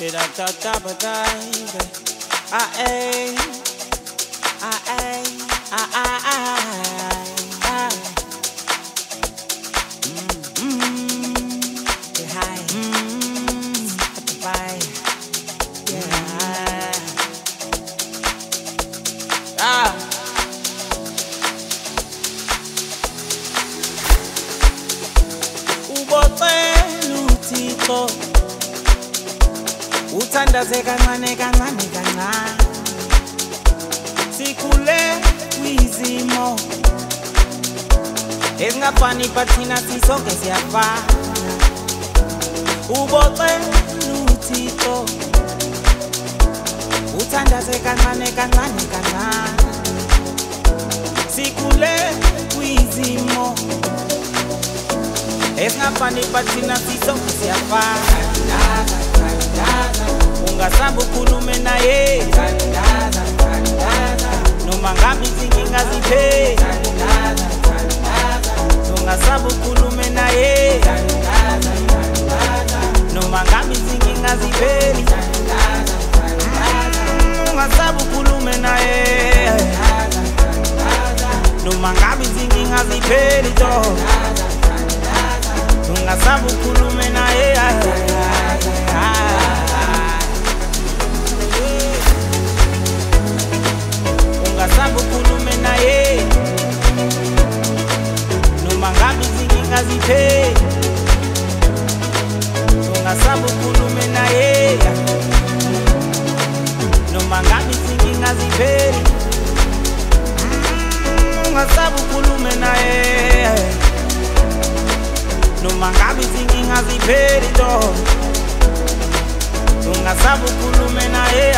Uthandaze kancane kancane kancane sikhule kwizimo ezingafani bathina sisonke siyafana ubocela uThixo uthandaze kancane kancane kancane sikhule kwizimo ezingafani bathina sisonke siyafana ungasabu khulume naye noma ngabe izinkinga ziphe ungasabu khulume naye noma ngabe izinkinga ziphe ungasabu khulume naye noma ngabe izinkinga ziphe ungasabu khulume naye ungasabu khulume naye noma ngabe izinkinga ziphe ungasabu khulume naye noma ngabe izinkinga ziphe ungasabu khulume naye noma ngabe izinkinga ziphe ungasabu khulume naye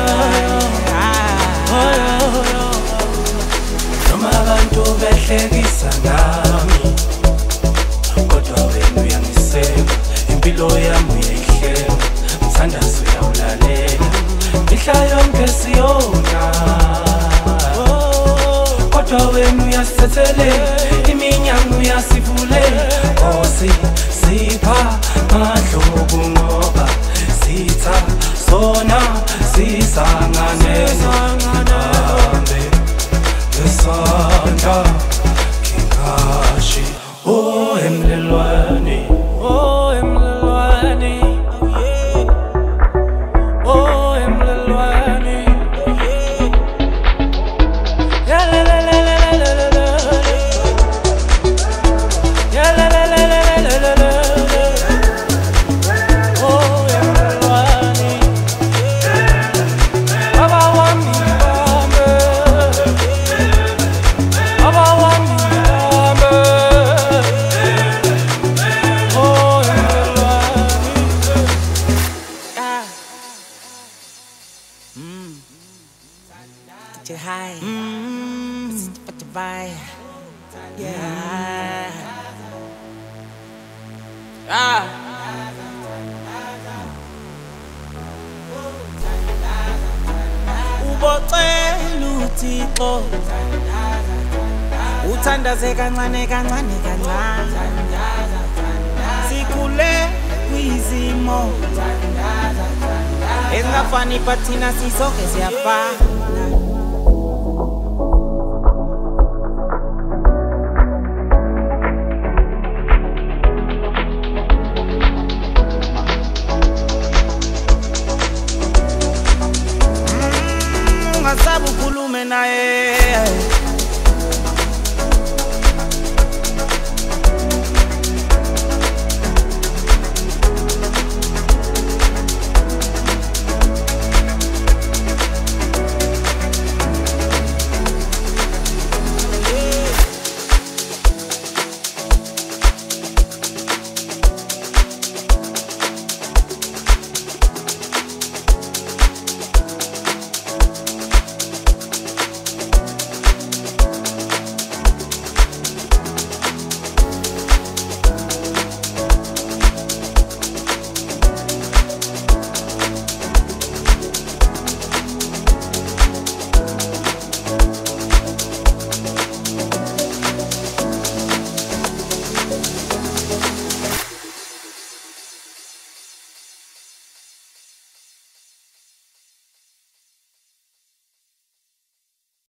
noma abantu behlekisa ngami kodwa wena uyangiseka impilo yami uyayihlela mthandazo uyawulalela mihla yonke siyona kodwa wena uyasithethelela iminyango uyasivulela Nkosi sipha madlobu ngoba sitha sona sisangane Santa Kingashi Oh emlelwane Oh emlelwane Oh emlelwane Ya la la la la la la la Ya la la la la la la la Oh emlelwane Baba wami Get you high, but to buy, yeah. Ubocela uThixo uthandaze kancane kancane kancane sikhule kwizimo ezingafani bathina sisonke siyafana ungasabu khulume naye